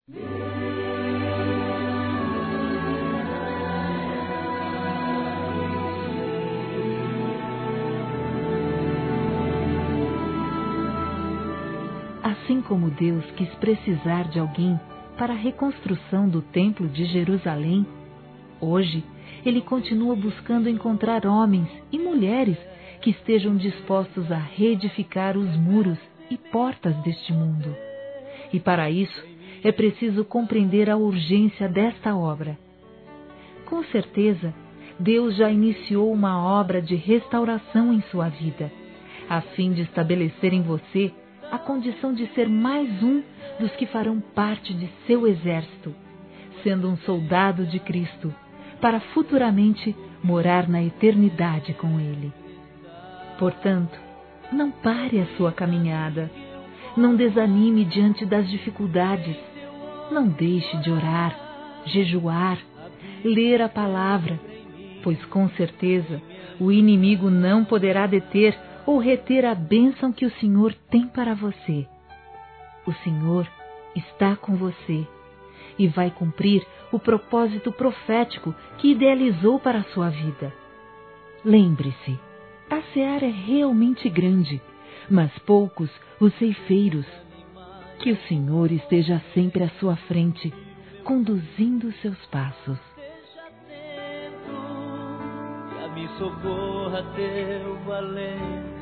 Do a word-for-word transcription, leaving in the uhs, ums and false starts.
Assim como Deus quis precisar de alguém para a reconstrução do Templo de Jerusalém, hoje Ele continua buscando encontrar homens e mulheres que estejam dispostos a reedificar os muros e portas deste mundo. E para isso é preciso compreender a urgência desta obra. Com certeza, Deus já iniciou uma obra de restauração em sua vida, a fim de estabelecer em você a condição de ser mais um dos que farão parte de seu exército, sendo um soldado de Cristo, para futuramente morar na eternidade com Ele. Portanto, não pare a sua caminhada, não desanime diante das dificuldades, não deixe de orar, jejuar, ler a palavra, pois com certeza o inimigo não poderá deter ou reter a bênção que o Senhor tem para você. O Senhor está com você e vai cumprir o propósito profético que idealizou para a sua vida. Lembre-se, a seara é realmente grande, mas poucos os ceifeiros. Que o Senhor esteja sempre à sua frente, conduzindo seus passos. Me socorra teu valente